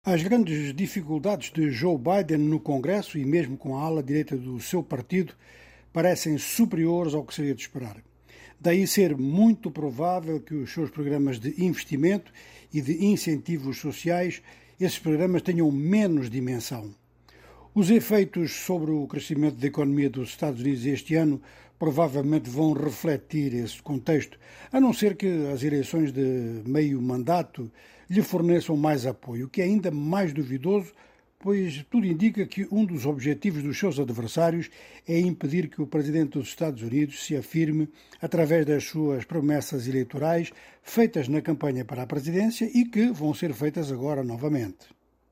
As grandes dificuldades de Joe Biden no Congresso e mesmo com a ala direita do seu partido parecem superiores ao que seria de esperar. Daí ser muito provável que os seus programas de investimento e de incentivos sociais, esses programas tenham menos dimensão. Os efeitos sobre o crescimento da economia dos Estados Unidos este ano provavelmente vão refletir esse contexto, a não ser que as eleições de meio mandato lhe forneçam mais apoio, o que é ainda mais duvidoso, pois tudo indica que um dos objetivos dos seus adversários é impedir que o presidente dos Estados Unidos se afirme através das suas promessas eleitorais feitas na campanha para a presidência e que vão ser feitas agora novamente.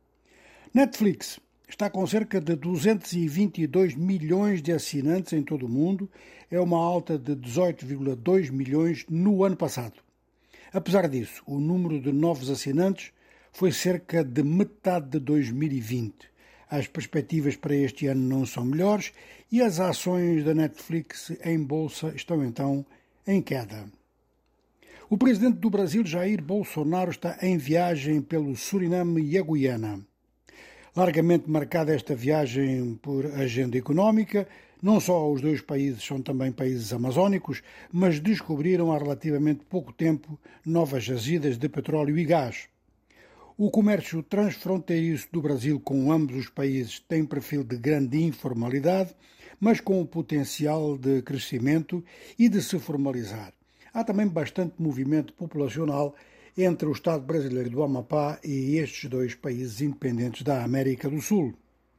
Netflix está com cerca de 222 milhões de assinantes em todo o mundo, é uma alta de 18,2 milhões no ano passado. Apesar disso, o número de novos assinantes foi cerca de metade de 2020. As perspectivas para este ano não são melhores e as ações da Netflix em bolsa estão então em queda. O presidente do Brasil, Jair Bolsonaro, está em viagem pelo Suriname e a Guiana. Largamente marcada esta viagem por agenda económica, não só os dois países são também países amazónicos, mas descobriram há relativamente pouco tempo novas jazidas de petróleo e gás. O comércio transfronteiriço do Brasil com ambos os países tem perfil de grande informalidade, mas com o potencial de crescimento e de se formalizar. Há também bastante movimento populacional entre o Estado brasileiro do Amapá e estes dois países independentes da América do Sul.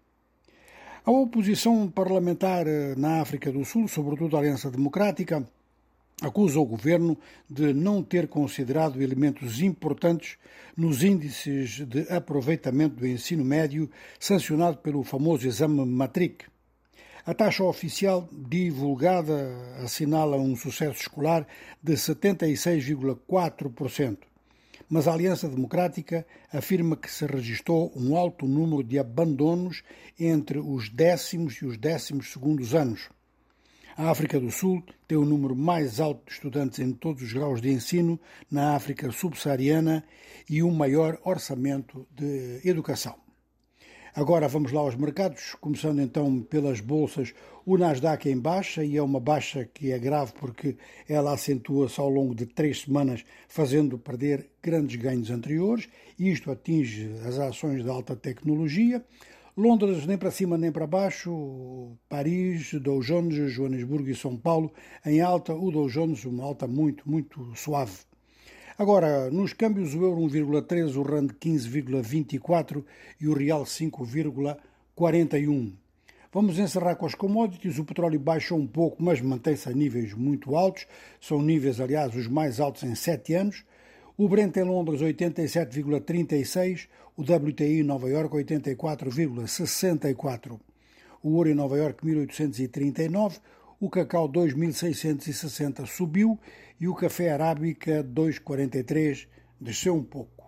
A oposição parlamentar na África do Sul, sobretudo a Aliança Democrática, acusa o governo de não ter considerado elementos importantes nos índices de aproveitamento do ensino médio sancionado pelo famoso exame Matric. A taxa oficial divulgada assinala um sucesso escolar de 76,4%. Mas a Aliança Democrática afirma que se registrou um alto número de abandonos entre os 10º e os 12º anos. A África do Sul tem o número mais alto de estudantes em todos os graus de ensino na África subsaariana e o maior orçamento de educação. Agora vamos lá aos mercados, começando então pelas bolsas. O Nasdaq em baixa, e é uma baixa que é grave porque ela acentua-se ao longo de 3 semanas, fazendo perder grandes ganhos anteriores, e isto atinge as ações de alta tecnologia. Londres nem para cima nem para baixo, Paris, Dow Jones, Joanesburgo e São Paulo em alta, o Dow Jones uma alta muito suave. Agora, nos câmbios, o euro 1,13, o rand 15,24 e o real 5,41. Vamos encerrar com as commodities. O petróleo baixou um pouco, mas mantém-se a níveis muito altos. São níveis, aliás, os mais altos em 7 anos. O Brent em Londres 87,36, o WTI em Nova Iorque 84,64. O ouro em Nova Iorque 1839, o cacau 2.660 subiu e o café arábica 2,43 desceu um pouco.